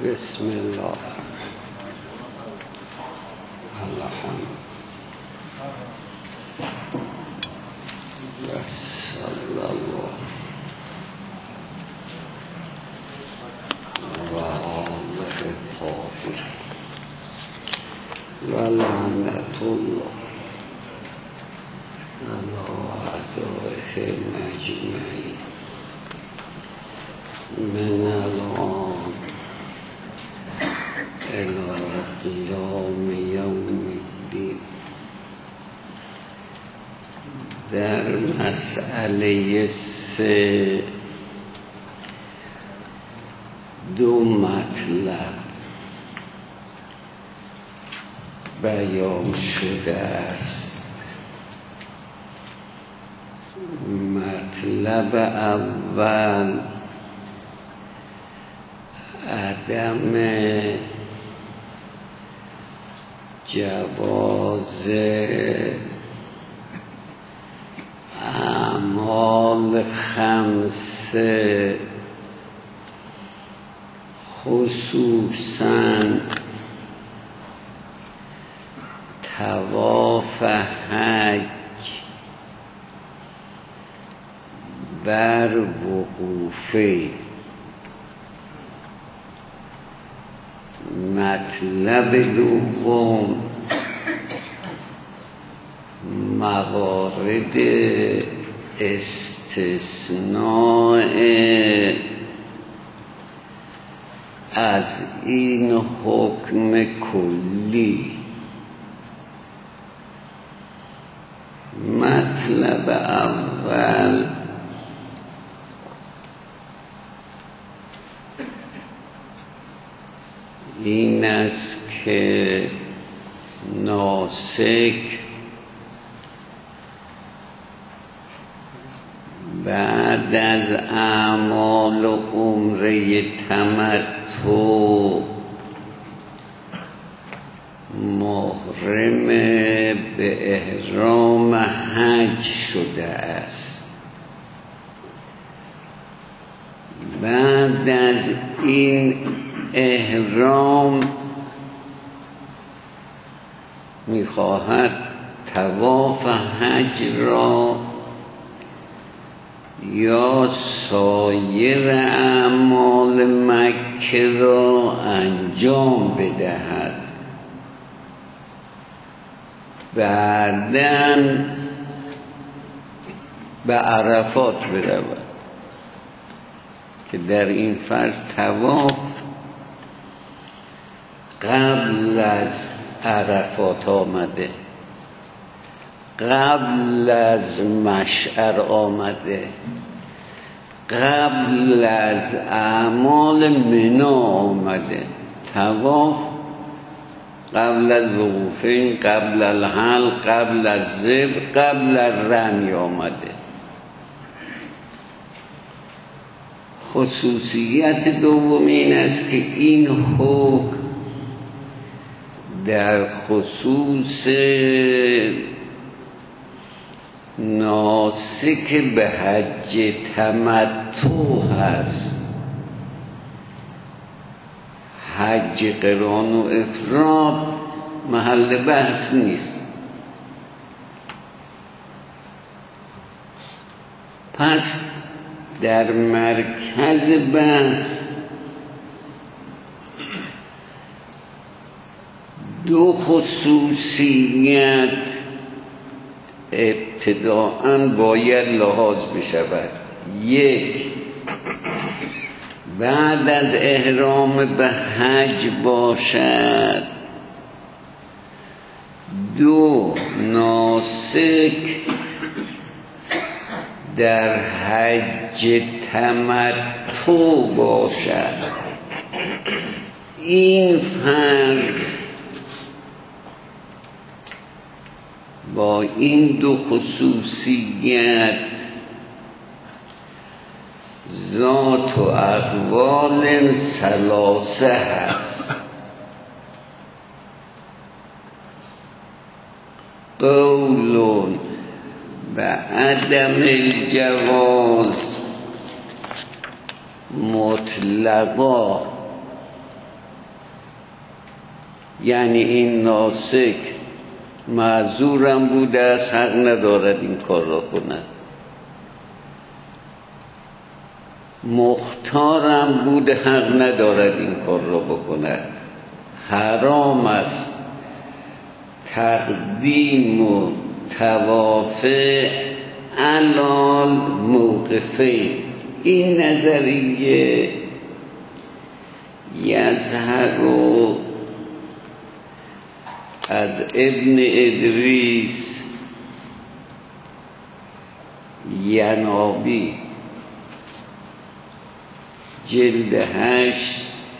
بسم الله الحمد صلی الله و آله الطاهرین و لعنة الله علی اعدائهم اجمعین من الان الی قیام یوم الدین. در مسئله 3 دو مطلب بیان شده است. مطلب اول عدم جواز اعمال 5 خصوصاً طواف حج بر وقوفه. مطلب دوم موارد استثناء از این حکم کلی. مطلب اول این است که ناسک بعد از اعمال عمره تمتع محرم به احرام حج شده است. بعد از این احرام می‌خواهد طواف حج را یا سایر اعمال مکه را انجام بدهد. بعداً به عرفات برود که در این فرض طواف قبل از عرفات آمده، قبل از مشعر آمده، قبل از اعمال منی آمده. طواف قبل از وقوفین، قبل الحلق، قبل از ذبح، قبل از رمی آمده. خصوصیت دوم این است که این حکم در خصوص ناسک به حج تمتع هست. حج قران و افراد محل بحث نیست. پس در مرکز بحث دو خصوصیت ابتداءً باید لحاظ بشود. یک، بعد از احرام به حج باشد. دو، ناسک در حج تمتع باشد. این فرض با این دو خصوصیت ذات و اقوال ثلاثه هست. قول به عدم الجواز مطلقا یعنی این ناسک معذورم بوده است، حق ندارد این کار را کند. مختارم بوده، حق ندارد این کار را بکند. حرام است تقدیم و طواف علال موقفه. این نظریه یظهر از ابن ادریس ینابی جلد 8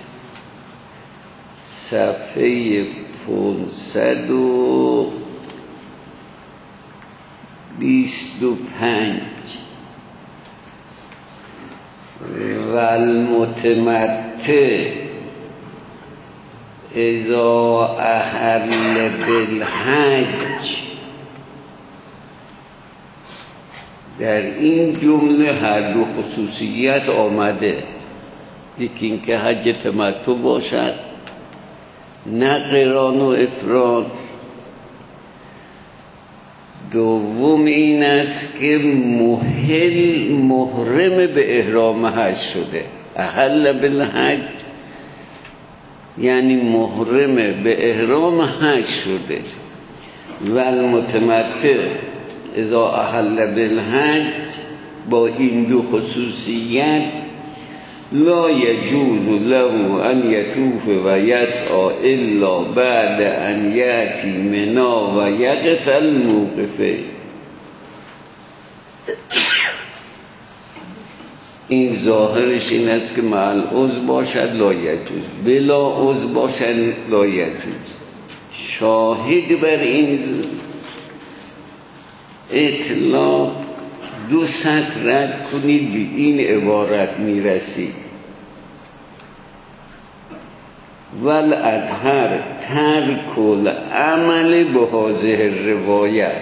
صفحه 525 و المتمتع اذا احل بالحج. در این جمله هر دو خصوصیت آمده، یکی اینکه حج تمتع باشد، نه قران و افراد. دوم این است که محرم به احرام حج شده. احل بالحج یعنی محرم به احرام حج شده. و المتمتع اذا احل بالحج با این دو خصوصیت لا یجوز له ان یطوف و یسعی الا بعد ان یأتی منا و یقف الموقفه. این ظاهرش این است که مع العذر باشد لا یجوز، بلا عذر باشد لا یجوز. شاهد بر این اطلاق دو سطر رد کنید به این عبارت میرسید: والازهر ترک العمل به هذه الروایت.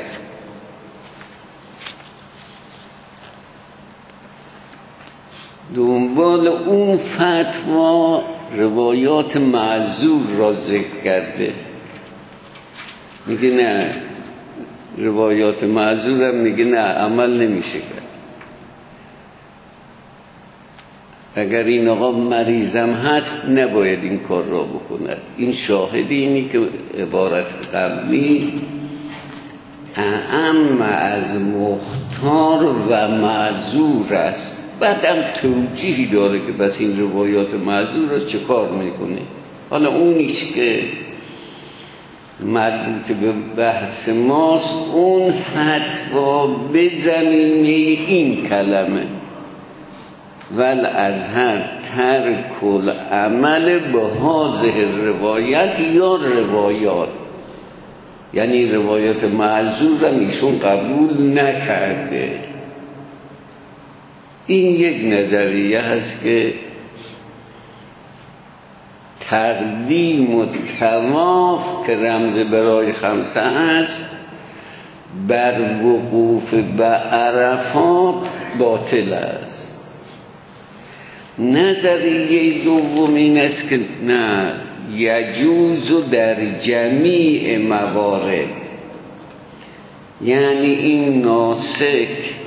دنبال اون فتوا روایات معذور را ذکر کرده. میگه نه، روایات معذور هم میگه نه، عمل نمیشه کرد. اگر این آقا مریضم هست نباید این کار را بکند. این شاهدی اینی که عبارت قبلی اعم از مختار و معذور است. بعدم توجیهی داره که بس این روایات معذور را چه کار میکنه. حالا اونیش که مربوط به بحث ماست، اون فتوا به زمینه این کلمه والازهر ترک العمل به هذه الروایت یا روایات، یعنی روایات معذور را ایشون قبول نکرده. این یک نظریه هست که تقدیم و طواف که رمز برای خمسه است بر وقوف به عرفات باطل است. نظریه دوم این است که نه، یجوز در جمیع موارد، یعنی این ناسک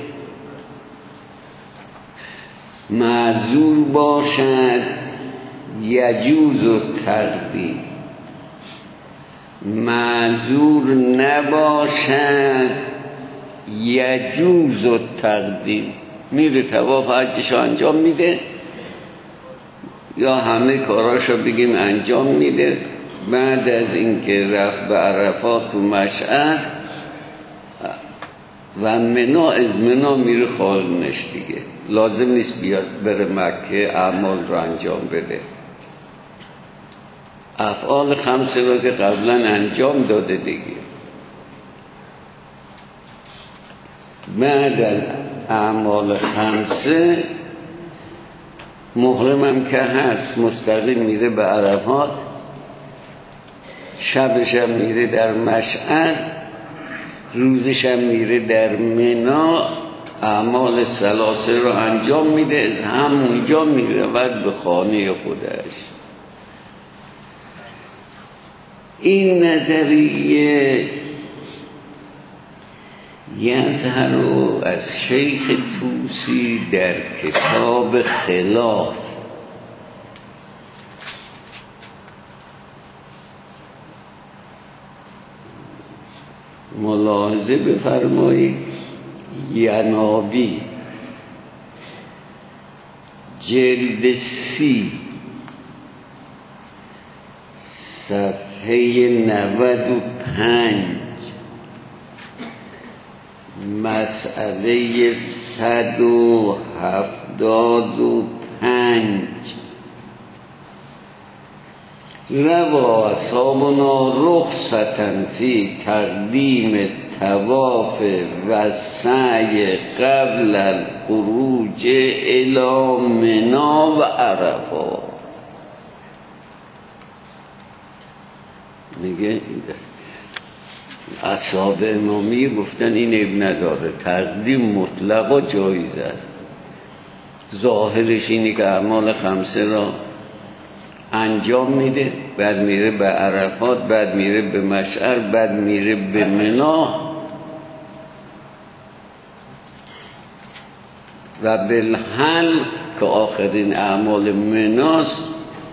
معذور باشد یجوز و تقدیم، معذور نباشد یجوز و تقدیم. میره طواف حجشو انجام میده یا همه کاراشو بگیم انجام میده، بعد از اینکه رفت به عرفات و مشعر و منا، از منا میره خارنش دیگه، لازم نیست بیاد بره مکه اعمال رو انجام بده. افعال خمسه رو که قبلا انجام داده دیگه. بعد از اعمال خمسه محرمم که هست مستقیم میره به عرفات، شبشم میره در مشعر، روزشم میره در منا، اعمال ثلاثه رو انجام میده، از همونجا میره بعد به خانه خودش. این نظریه یظهر از شیخ طوسی در کتاب خلاف ملاحظه بفرمایید. ینابی جلد 30 صفحه 95 مسئله 175 روا اصحابنا رخصتا فی تقدیم طواف و سعی قبل الخروج الی منی و عرفات. میگه اصحاب امامی گفتن این عیب نداره، تقدیم مطلق و جایز است. ظاهرش اینه که اعمال خمسه را انجام میده، بعد میره به عرفات، بعد میره به مشعر، بعد میره به منا و بالحل که آخرین اعمال مناست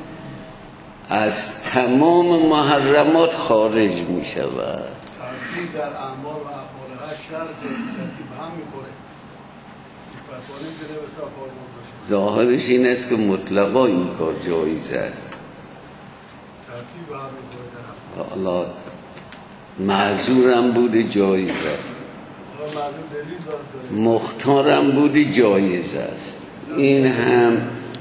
از تمام محرمات خارج می شود. ترتیب در اعمال و افعال شرط ترتیب هم میخوره. ظاهرش این است که مطلقا این کار جایز است. حالا معذورم بوده جایز است، مختارم بوده جایز است. این هم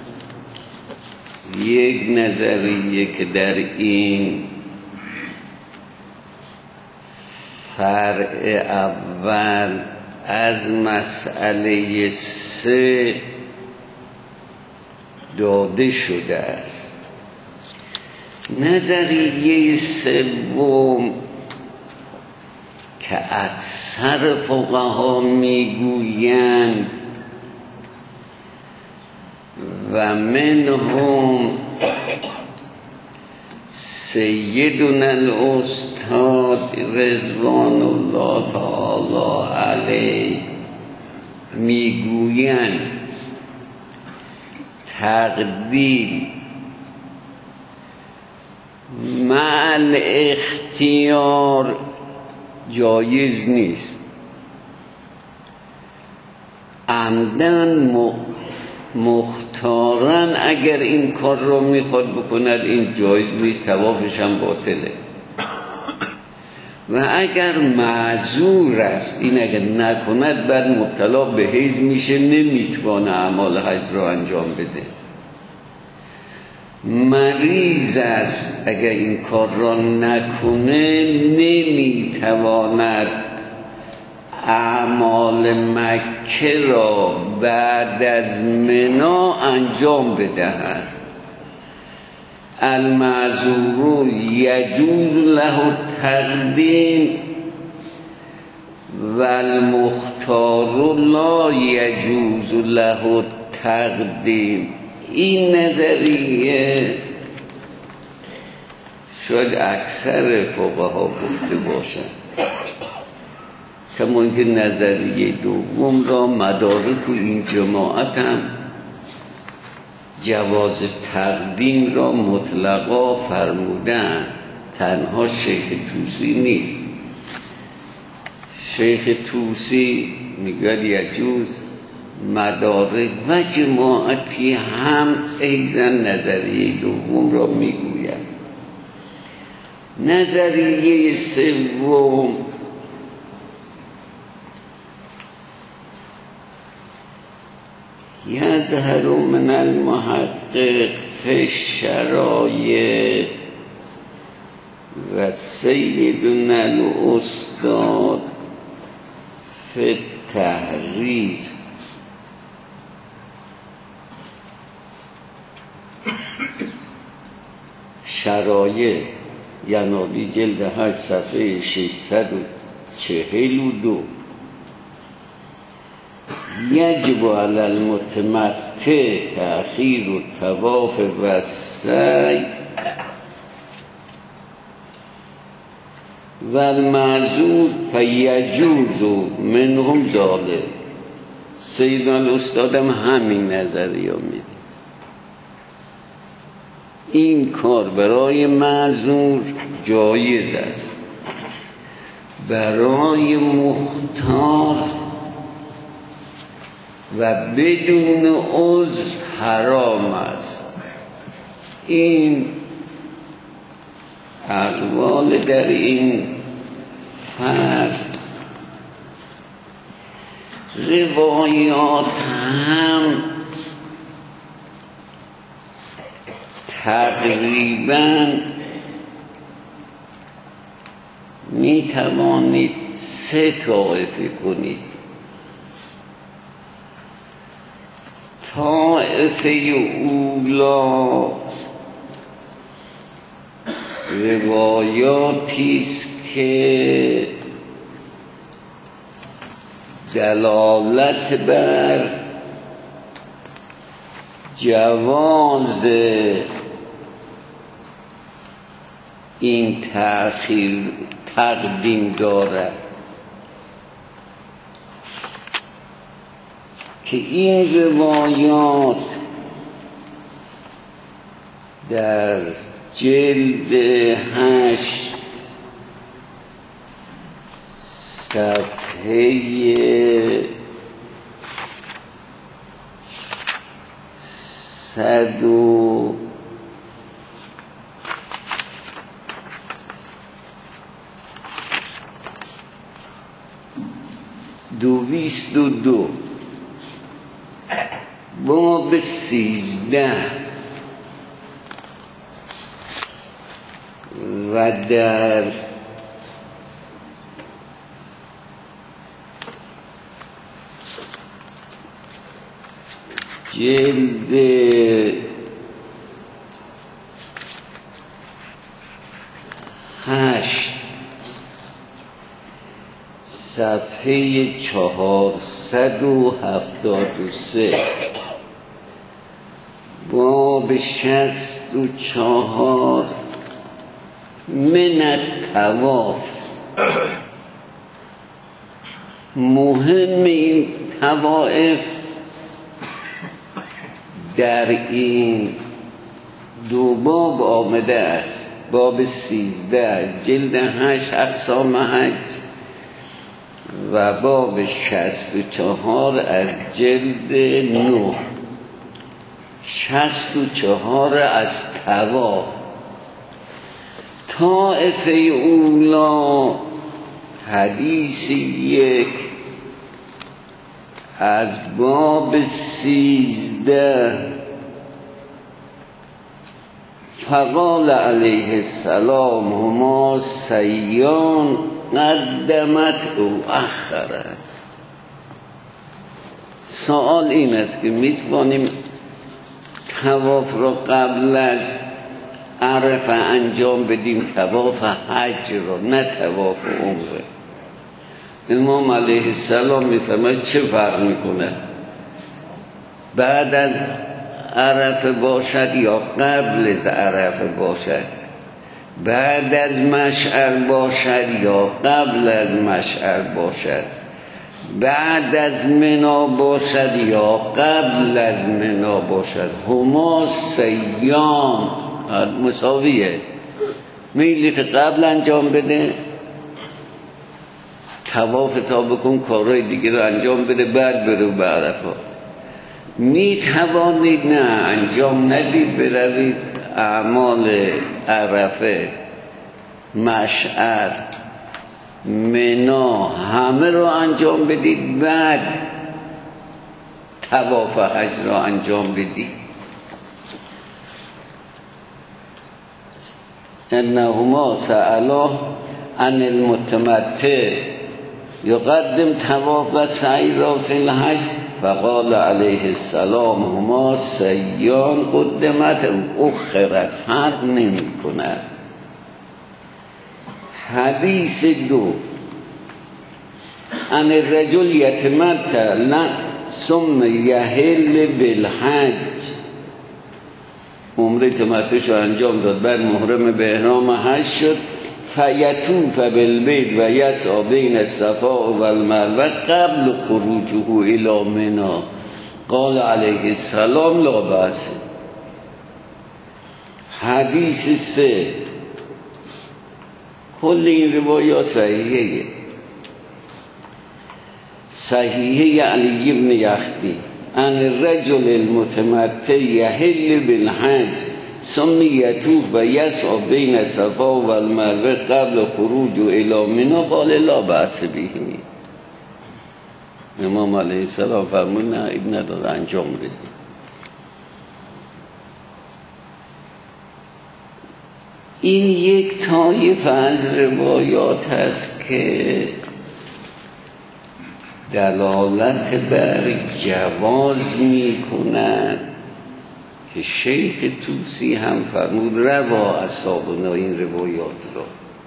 یک نظریه که در این فرع اول از مسئله 3 داده شده است. نظریه سوم که اکثر فقها میگویند و منهم سیدنا الاستاد رضوان الله تعالی علیه میگویند تقدیم مع الاختیار جایز نیست. عمدن مختارن اگر این کار رو میخواد بکند این جایز نیست، طوافش هم باطله. و اگر معذور است این اگر نکند بعد مبتلا به حیض میشه، نمیتوانه اعمال حج رو انجام بده. مریض است اگر این کار را نکنه نمیتواند اعمال مکه را بعد از منا انجام بدهد. المعذور یجوز له التقدیم و المختار لا یجوز له التقدیم. این نظریه شاید اکثر فقها گفته باشند، کما اینکه نظریه دوم را مدارک و این جماعت هم جواز تقدیم را مطلقا فرمودن، تنها شیخ طوسی نیست. شیخ طوسی میگه یجوز، مدارک و جماعتی هم ایضا نظریه دوم را میگوید. نظریه سوم یظهر من المحقق فی الشرایع و سیدنا الاستاد فی التحریر. شرایع ینابی جلد 8 صفحه 642 یجب علی المتمتع تأخیر الطواف و السعی و المعذور فیجوز منهم ذالک. سیدنا الاستادم همین نظریه میده. این کار برای معذور جایز است، برای مختار و بدون عذر حرام است. این اقوال در این فرد روایات هم تقریبا می توانید سه طایفه کنید. طایفه اولا روایاتیست که دلالت بر جواز این تأخیر تقدیم دارد که این روایات در جلد 8 صفحه 222 باب 13 و در جلد 8 صفحه 473 باب 64 من الطواف. مهم این طوائف در این دو باب آمده است. باب 13 از جلد 8 اقسام حج و باب 64 از جلد 9 64 از طواف. طائفه اولا حدیث 1 از باب 13 فقال علیه السلام هما سیان قدمت او اخرت. سوال این است که میتوانیم طواف را قبل از عرفه انجام بدیم، طواف حج را، نه طواف عمره؟ امام علیه السلام میفرماید چه فرق میکنه بعد از عرفه باشد یا قبل از عرفه باشد، بعد از مشعر باشد یا قبل از مشعر باشد، بعد از منا باشد یا قبل از منا باشد. هما سیام مساویه. میلیت قبل انجام بده، طواف تا بکن، کارهای دیگه رو انجام بده، بعد برو به عرفات. می توانید نه انجام ندید، بروید اعمال عرفه، مشعر، منا همه رو انجام بدید، بعد طواف حج رو انجام بدید. انهما سألا عن المتمتع یقدم طواف و سعی را فی الحج فقال علیه السلام هما سیان قدمت اخرت. فرق نمی کند. حدیث 2 عن الرجل یتمتع ثم یحل بالحج. عمره تمتعش رو انجام داد، بعد محرم به احرام حج شد. فیطوف بالبیت و یسعی بین الصفا و المروه قبل خروجه الی منی قال علیه السلام لا بأس. حدیث 3 کل این روایات صحیحه علی بن یختی ان الرجل المتمتع یحل بالحج ثم یطوف و یسعی بین الصفا و المروه قبل خروج الی منی قال لا بأس به. امام علیه السلام فرمود نه ابن نداره انجام بدید. این یک طایفه از روایات هست که دلالت بر جواز می کند که شیخ طوسی هم فرمود روا اصحابنا این روایات را.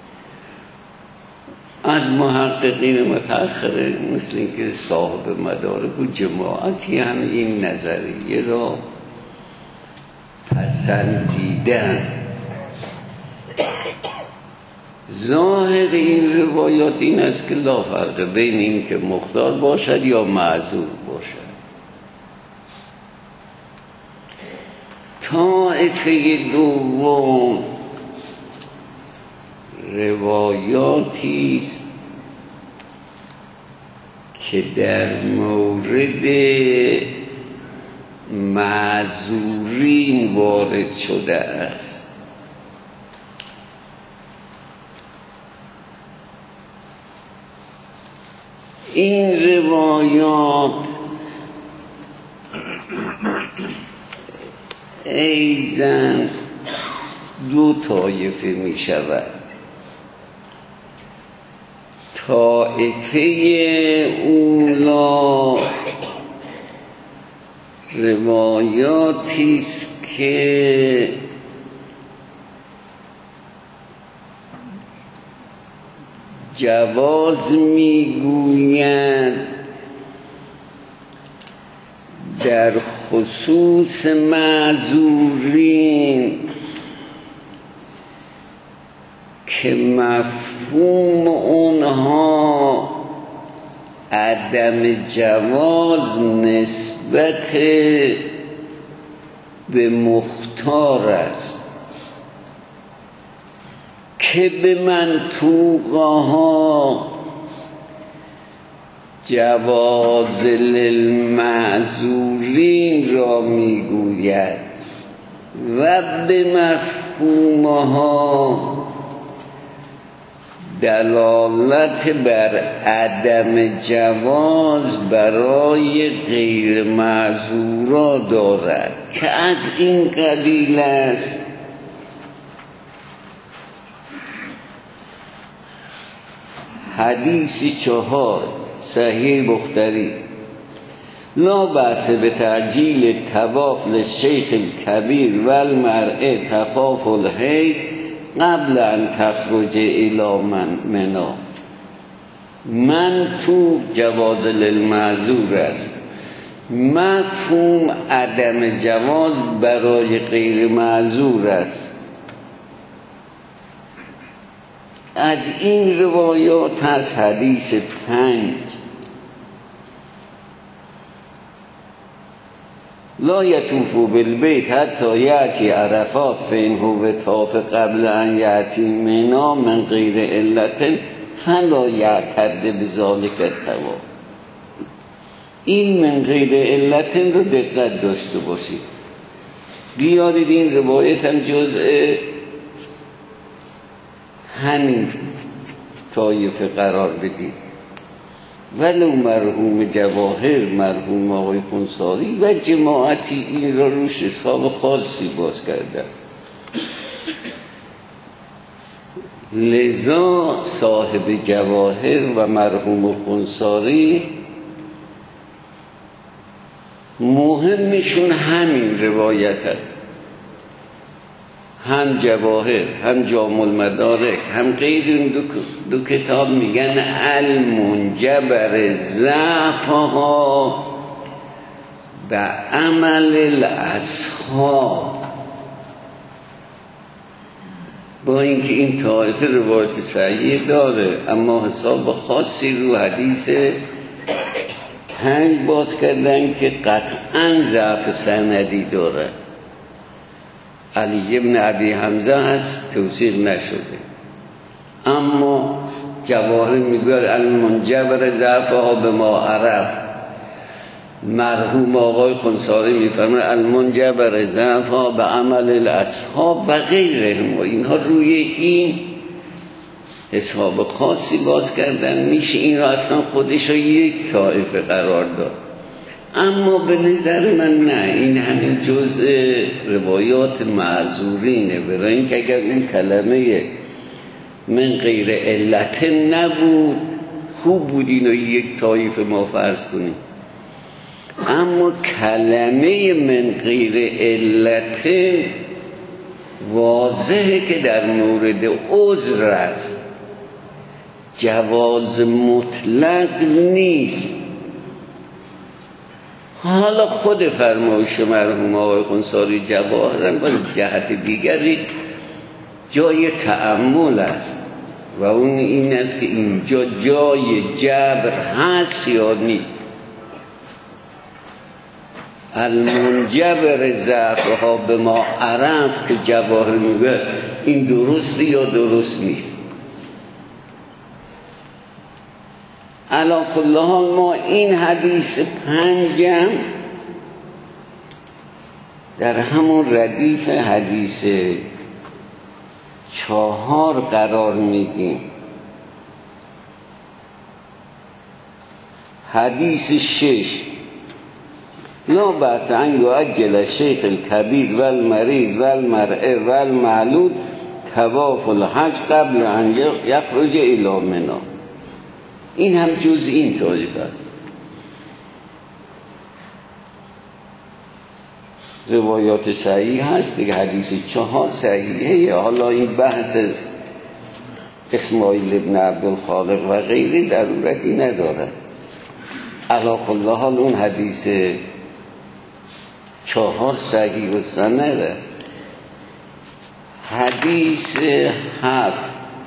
از محققین متأخر مثل اینکه صاحب مدارک و جماعتی هم این نظریه را پسندیدن. ظاهر این روایات این است که لا فرق بین این که مختار باشد یا معذور باشد. طایفه دوم روایاتی است که در مورد معذورین وارد شده است. این روایات ایزن دو طایفه می شود. طایفه اولا روایاتی است که جواز میگوید در خصوص معذورین که مفهوم اونها عدم جواز نسبت به مختار است که به منطوقها جواز للمعذورین را میگوید و به مفهومها دلالت بر عدم جواز برای غیر معذورا دارد که از این قبیل است. حدیث 4 صحیح بخاری لا بأس بتعجیل طواف للشیخ الکبیر و المرأة تخاف الحیض قبل ان تخرج الی منی. منطوق جواز للمعذور است، مفهوم عدم جواز برای غیر معذور است. از این روایات هست حدیث 5 لا یطوف بالبیت حتی یأتی عرفات فإن هو طاف قبل ان یأتی منی من غیر علت فلا یعتد بذلک الطواف. این من غیر علت رو دقت داشته باشید. بیارید این روایت هم جزء همین طایفه قرار بدید. ولو مرحوم جواهر، مرحوم آقای خونساری و جماعتی این را روش حساب خاصی باز کردن. لذا صاحب جواهر و مرحوم خونساری مهمشون همین روایت است. هم جواهر، هم جامع المدارک، هم غیر این دو کتاب میگن المنجبر ضعفها به عمل الاصحاب. با اینکه این طایفه روایت صحیح داره، اما حساب خاصی رو حدیث 5 باز کردن که قطعاً ضعف سندی داره. علی ابن ابی حمزه هست، توثیق نشده، اما جواهر میگه المنجبر ضعفها به ما عرف. مرحوم آقای خنثاری میفرماید المنجبر ضعفها به عمل الاصحاب و غیر ما. اینها روی این حساب خاصی باز کردن، میشه این را اصلا خودش را یک طایفه قرار داد. اما به نظر من نه، این همین جزء روایات معذورینه، برای اینکه اگر این کلمه من غیر علت نبود خوب بود اینو یک طایفه ما فرض کنیم، اما کلمه من غیر علت واضحه که در مورد عذر است، جواز مطلق نیست. حالا خود فرمایش مرحوم آقای خنثاری جواهرن با جهت دیگری جای تأمل است و اون این است که اینجا جای جبر هست یا نیست. المنجبر ضعفها به ما عرف که جواهر میگه این درست یا درست نیست. علی کل حال ما این حدیث 5 در همون ردیف حدیث 4 قرار میدیم. حدیث 6 لا بأس ان یعجل الشیخ الکبیر و المریض و المرء و المعلول طواف الحج قبل ان یخرج الی منی. این هم جز این طایفه است. روایات صحیح هست دیگه، حدیث 4 صحیحه. حالا این بحث اسماعیل ابن عبدالخالق و غیره ضرورتی نداره. علی کل حال اون حدیث 4 صحیح و سند است. حدیث 7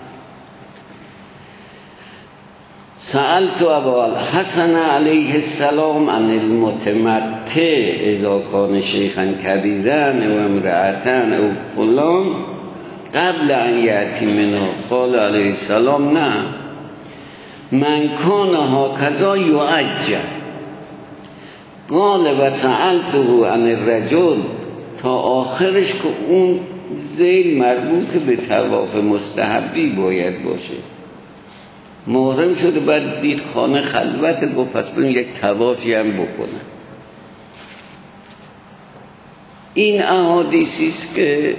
سألت ابا الحسن علیه السلام عن المتمتع اذا کان شیخا کبیرا و امرأة او فلان قبل ان یأتی منه. قال علیه السلام نه، من کان هکذا یعجل. قال و سألته عن الرجل تا آخرش که اون ذیل مربوط به طواف مستحبی باید باشه. محرم شده بعد دید خانه خلوت، گفت پس بریم یک طوافی هم بکنه. این احادیثی است که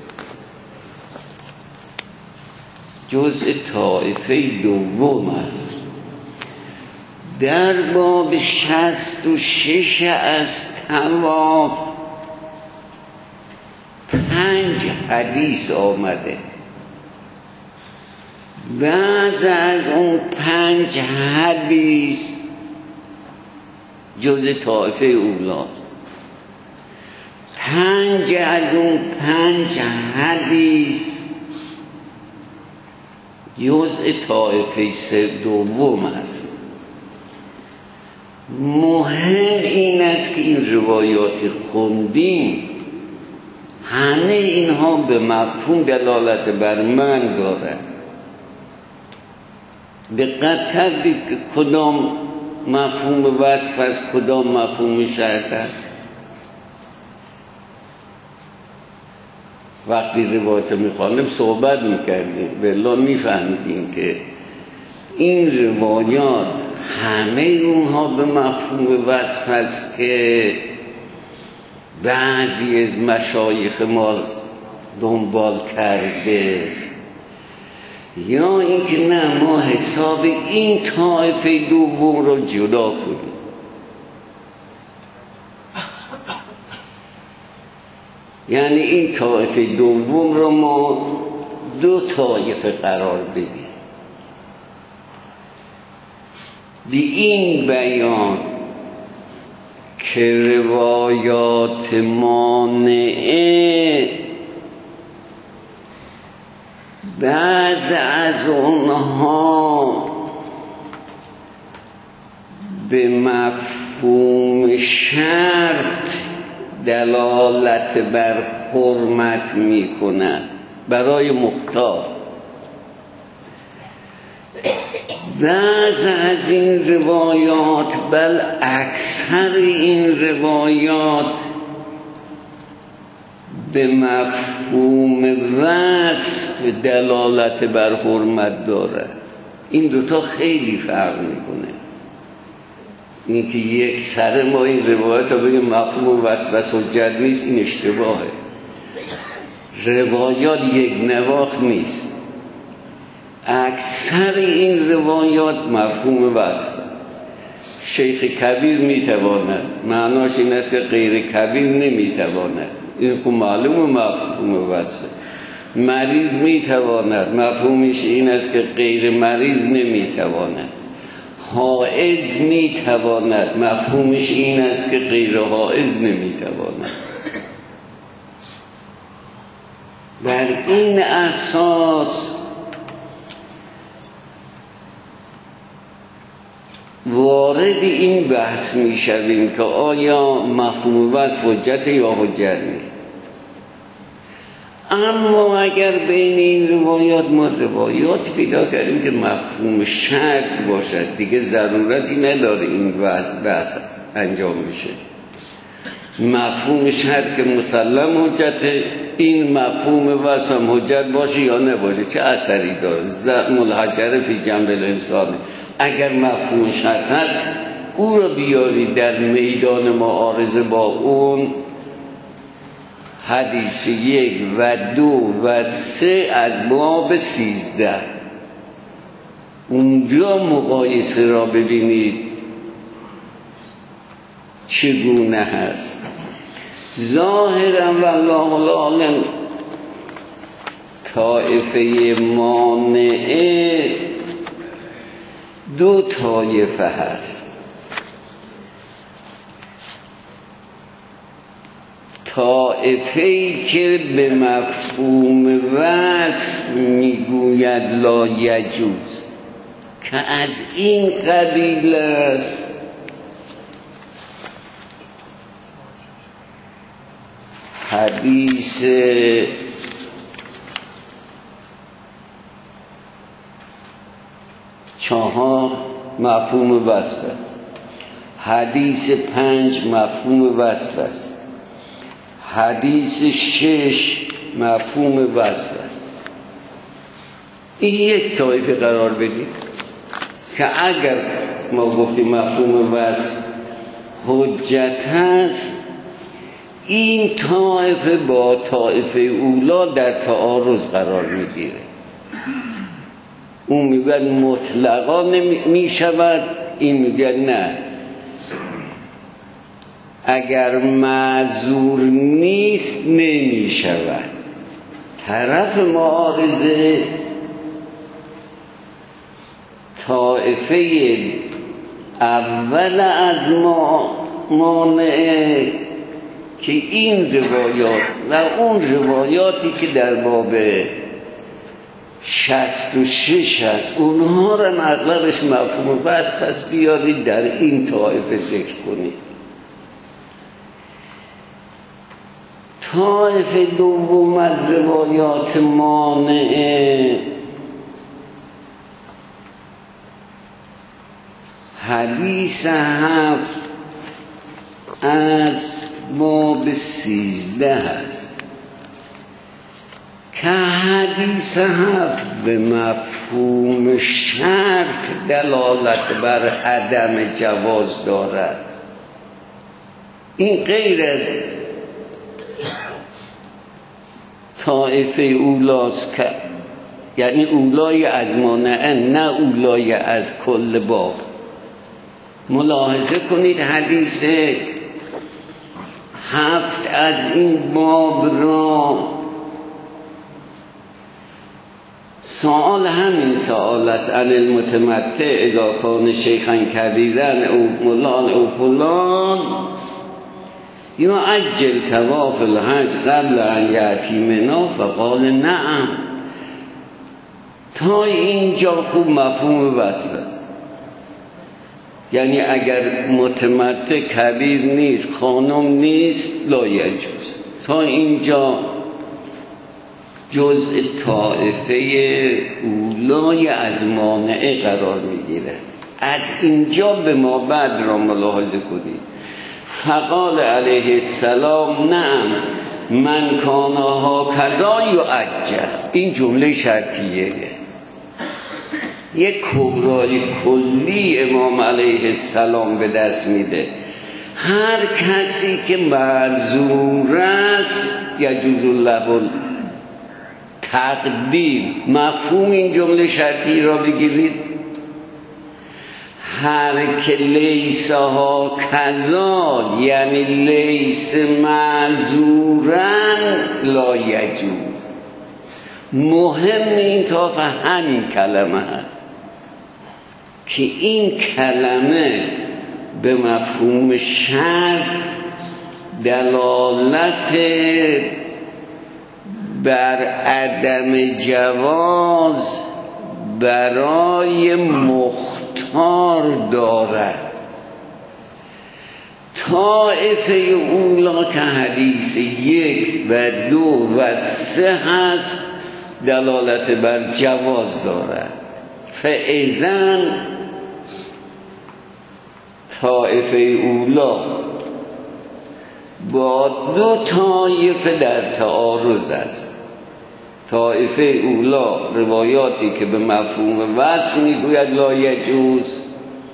جزء طایفه دوم است. در باب 66 از طواف 5 حدیث آمده. بعض از اون 5 حدیث جزء طایفه اولاست. 5 از اون 5 حدیث جزء طایفه دوم است. مهم این است که این روایات خوندیم همه اینها به مفهوم دلالت بر من دارد. دقت کردید که کدام مفهوم وصف است کدام مفهوم شرط است؟ وقتی روایت میخوانیم صحبت میکردیم بلا میفهمیدیم که این روایات همه اونها به مفهوم وصف است که بعضی از مشایخ ما دنبال کرده، یا اینکه نه ما حساب این طایفه دوم رو جدا کنیم. یعنی این طایفه دوم رو ما 2 طایفه قرار بدیم. بی این بیان که روایات مانعه بعض از اونها به مفهوم شرط دلالت بر حرمت می کند برای مختار. بعض از این روایات بل اکثر این روایات به مفهوم وصف دلالت بر حرمت دارد. این دوتا خیلی فرق میکنه. این که یک سر ما این روایت رو بگیم مفهوم وصف حجت نیست، این اشتباهه. روایات یک نواخت نیست. اکثر این روایات مفهوم وصف. شیخ کبیر میتواند، معناش این است که غیر کبیر نمیتواند، این خب معلوم مفهوم وصف. مریض میتواند، مفهومش این است که غیر مریض نمیتواند. حائض میتواند، مفهومش این است که غیر حائض نمیتواند. بر این اساس وارد این بحث میشویم که آیا مفهوم وصف حجت یا حجت نیست. اما اگر بین این روایات ما روایات پیدا کردیم که مفهوم شرط باشد، دیگه ضرورتی نداره این بحث انجام بشه. مفهوم شرط که مسلم حجت، این مفهوم وصف هم حجت باشه یا نباشه چه اثری داره؟ ملحجر فی جنب الانسان. اگر مفهوم شرط هست او را بیاری در میدان معارضه با اون حدیث 1 و 2 و 3 از باب 13. اونجا مقایسه را ببینید چگونه هست. ظاهرا والله العالم طائفه مانعه دو طایفه هست. طائفه‌ای که به مفهوم وصف میگوید لا یجوز، که از این قبیل است. حدیث چهار مفهوم وصف است، حدیث 5 مفهوم وصف است، حدیث 6 مفهوم وصف است. این یک طایفه قرار بدید که اگر ما گفتیم مفهوم وصف حجت هست، این طایفه با طایفه اولا در تعارض قرار میگیره. اون میگه مطلقا میشود، این میگه نه، اگر معذور نیست نمیشود. طرف معارضه طایفه اول از مانعه که این روایات و اون روایاتی که در باب 66 هست اونها را اغلبش مفهوم وصف هست، بیارید در این طایفه ذکر کنید. طایفه دوم از روایات مانعه حدیث 7 از باب 13 هست که حدیث 7 به مفهوم شرط دلالت بر عدم جواز دارد. این غیر از طایفه اولاست که یعنی اولای از مانعه، نه اولای از کل باب. ملاحظه کنید حدیث 7 از این باب را سوال همین سوال است: عن المتمتع اذا کان شیخا کبیرا او ملان او فلان یعجل طواف الحج قبل ان یأتی منا، فقال نعم. تا اینجا خوب مفهوم وصل است. یعنی اگر متمتع کبیر نیست، خانم نیست، لا یجوز. تا اینجا جزء طائفه اولای از مانعه قرار میگیره. از اینجا به ما بعد را ملاحظه کنید. فقال علیه السلام نعم من کانها کذا یعجل. این جمله شرطیه، یک کبرای کلی امام علیه السلام به دست میده. هر کسی که معذور است یجوز له تقدیم. مفهوم این جمله شرطی را بگیرید. هر که لیس ها کذا یعنی لیس معذورن لا یجوز. مهم این طرف همین کلمه هست که این کلمه به مفهوم شرط دلالت بر عدم جواز برای مختار دارد. طائفه اولا که حدیث 1 و 2 و 3 هست دلالت بر جواز دارد. فاذن طائفه اولا با 2 طایفه در تعارض است. طایفه اولا روایاتی که به مفهوم وصل میگوید لا یجوز،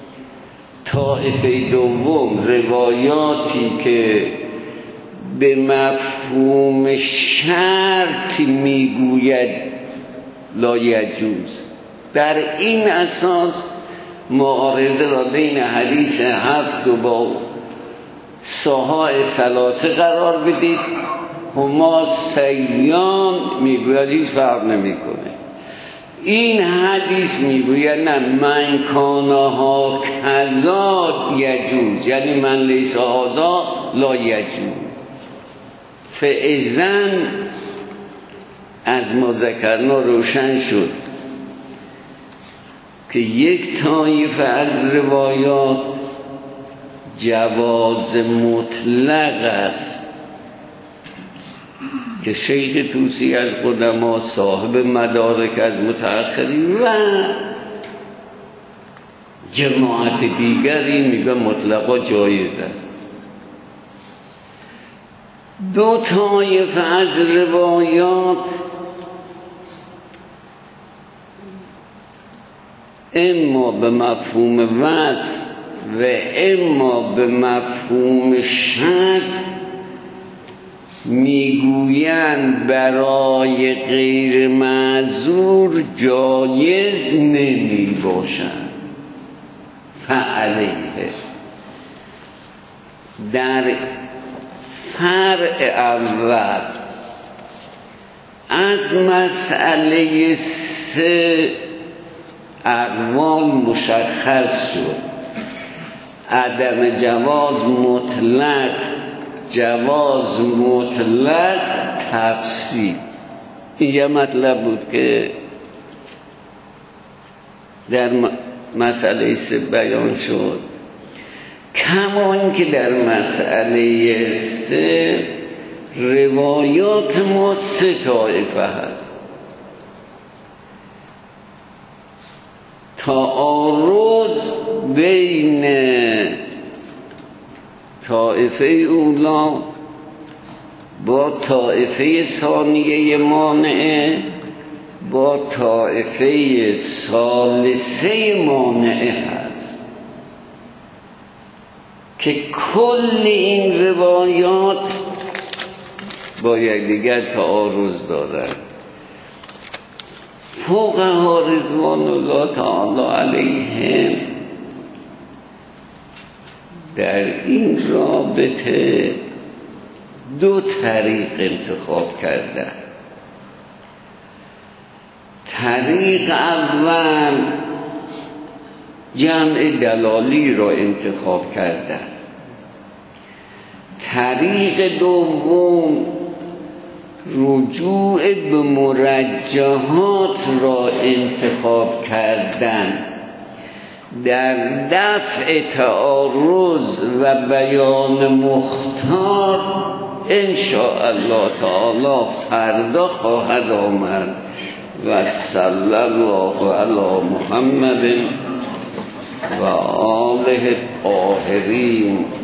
طایفه دوم روایاتی که به مفهوم شرط میگوید لا یجوز. در این اساس معارضه را بین حدیث 7 و با صحاح ثلاثه قرار بدید. هما سیان میگوید هیچ فرق نمیکنه. این حدیث میگوید نه من کانها کذا یجوز، یعنی من لیس هذا لا یجوز. فاذن از ما ذکرنا روشن شد که یک طایفه از روایات جواز مطلق است که شیخ طوسی از قدما، صاحب مدارک از متأخرین و جماعت دیگری میگه مطلقا جایز است. 2 طایفه از روایات اما به مفهوم وصف و اما به مفهوم شک میگویند برای غیر معذور جایز نمی باشند. فعلیه در فرع اول از مسئله 3 اقوال مشخص شد. عدم جواز مطلق، جواز مطلق، تفصیل. این یه مطلب بود که در مسئله 3 بیان شد. کمان که در مسئله 3 روایات ما 3 طایفه هست. تعارض بین طایفه اولا با طایفه ثانیه مانعه با طایفه ثالثه مانعه هست که کل این روایات با یکدیگر تعارض دارند. فقها رضوان الله تعالی علیهم در این رابطه 2 طریق انتخاب کردند. طریق اول جمع دلالی را انتخاب کردند. طریق دوم رجوع به مرجحات را انتخاب کردن در دفع تعارض و بیان مختار ان شاء الله تعالی فردا خواهد آمد. و صلی الله علی محمد و آله الطاهرین.